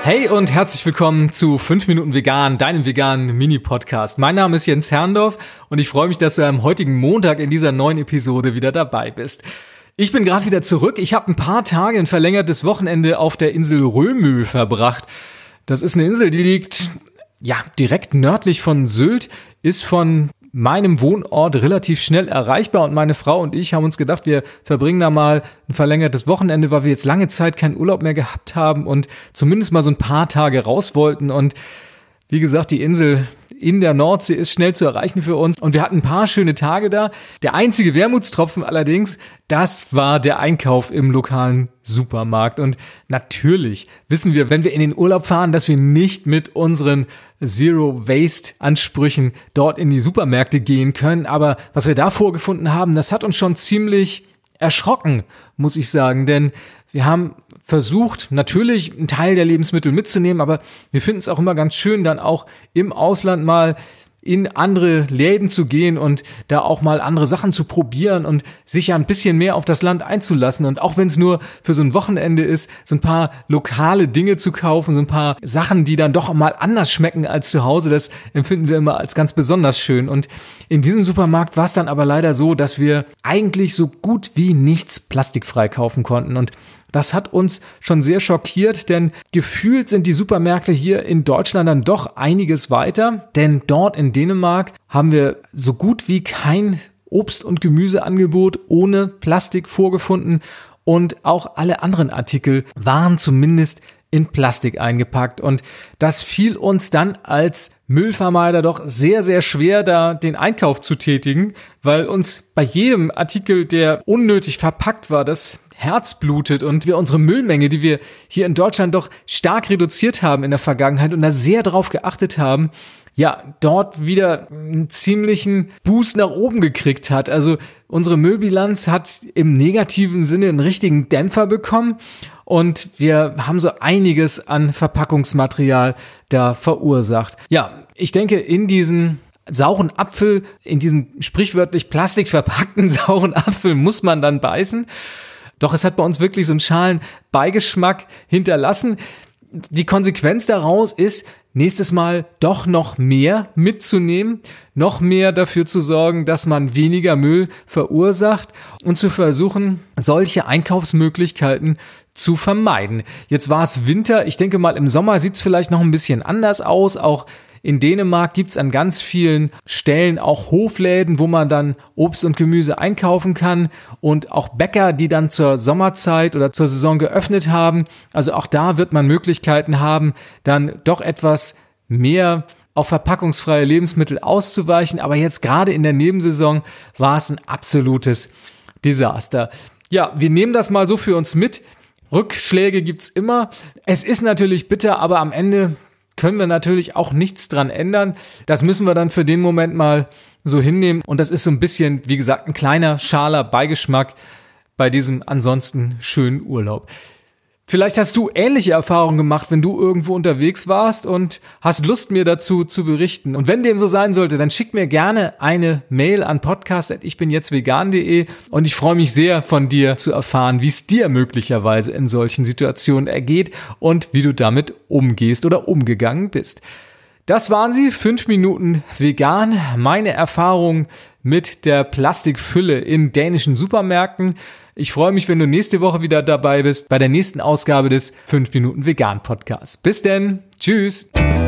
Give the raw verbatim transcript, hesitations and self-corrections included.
Hey und herzlich willkommen zu fünf Minuten Vegan, deinem veganen Mini-Podcast. Mein Name ist Jens Herrndorf und ich freue mich, dass du am heutigen Montag in dieser neuen Episode wieder dabei bist. Ich bin gerade wieder zurück. Ich habe ein paar Tage ein verlängertes Wochenende auf der Insel Römö verbracht. Das ist eine Insel, die liegt ja direkt nördlich von Sylt, ist von meinem Wohnort relativ schnell erreichbar und meine Frau und ich haben uns gedacht, wir verbringen da mal ein verlängertes Wochenende, weil wir jetzt lange Zeit keinen Urlaub mehr gehabt haben und zumindest mal so ein paar Tage raus wollten. Und wie gesagt, die Insel in der Nordsee ist schnell zu erreichen für uns und wir hatten ein paar schöne Tage da. Der einzige Wermutstropfen allerdings, das war der Einkauf im lokalen Supermarkt. Und natürlich wissen wir, wenn wir in den Urlaub fahren, dass wir nicht mit unseren Zero-Waste-Ansprüchen dort in die Supermärkte gehen können. Aber was wir da vorgefunden haben, das hat uns schon ziemlich erschrocken, muss ich sagen. Denn wir haben versucht, natürlich einen Teil der Lebensmittel mitzunehmen, aber wir finden es auch immer ganz schön, dann auch im Ausland mal in andere Läden zu gehen und da auch mal andere Sachen zu probieren und sich ja ein bisschen mehr auf das Land einzulassen. Und auch wenn es nur für so ein Wochenende ist, so ein paar lokale Dinge zu kaufen, so ein paar Sachen, die dann doch mal anders schmecken als zu Hause, das empfinden wir immer als ganz besonders schön. Und in diesem Supermarkt war es dann aber leider so, dass wir eigentlich so gut wie nichts plastikfrei kaufen konnten. Und das hat uns schon sehr schockiert, denn gefühlt sind die Supermärkte hier in Deutschland dann doch einiges weiter, denn dort in Dänemark haben wir so gut wie kein Obst- und Gemüseangebot ohne Plastik vorgefunden und auch alle anderen Artikel waren zumindest in Plastik eingepackt und das fiel uns dann als Müllvermeider doch sehr, sehr schwer, da den Einkauf zu tätigen, weil uns bei jedem Artikel, der unnötig verpackt war, das Herz blutet und wir unsere Müllmenge, die wir hier in Deutschland doch stark reduziert haben in der Vergangenheit und da sehr drauf geachtet haben, ja, dort wieder einen ziemlichen Boost nach oben gekriegt hat. Also unsere Müllbilanz hat im negativen Sinne einen richtigen Dämpfer bekommen und wir haben so einiges an Verpackungsmaterial da verursacht. Ja, ich denke, in diesen sauren Apfel, in diesen sprichwörtlich plastikverpackten sauren Apfel muss man dann beißen. Doch es hat bei uns wirklich so einen schalen Beigeschmack hinterlassen. Die Konsequenz daraus ist, nächstes Mal doch noch mehr mitzunehmen, noch mehr dafür zu sorgen, dass man weniger Müll verursacht und zu versuchen, solche Einkaufsmöglichkeiten zu vermeiden. Jetzt war es Winter, ich denke mal im Sommer sieht es vielleicht noch ein bisschen anders aus, auch in Dänemark gibt es an ganz vielen Stellen auch Hofläden, wo man dann Obst und Gemüse einkaufen kann und auch Bäcker, die dann zur Sommerzeit oder zur Saison geöffnet haben. Also auch da wird man Möglichkeiten haben, dann doch etwas mehr auf verpackungsfreie Lebensmittel auszuweichen. Aber jetzt gerade in der Nebensaison war es ein absolutes Desaster. Ja, wir nehmen das mal so für uns mit. Rückschläge gibt's immer. Es ist natürlich bitter, aber am Ende können wir natürlich auch nichts dran ändern. Das müssen wir dann für den Moment mal so hinnehmen. Und das ist so ein bisschen, wie gesagt, ein kleiner, schaler Beigeschmack bei diesem ansonsten schönen Urlaub. Vielleicht hast du ähnliche Erfahrungen gemacht, wenn du irgendwo unterwegs warst und hast Lust, mir dazu zu berichten. Und wenn dem so sein sollte, dann schick mir gerne eine Mail an podcast at ich bin jetzt vegan punkt de und ich freue mich sehr, von dir zu erfahren, wie es dir möglicherweise in solchen Situationen ergeht und wie du damit umgehst oder umgegangen bist. Das waren sie, fünf Minuten vegan, meine Erfahrung mit der Plastikfülle in dänischen Supermärkten. Ich freue mich, wenn du nächste Woche wieder dabei bist bei der nächsten Ausgabe des fünf Minuten Vegan Podcasts. Bis denn, tschüss!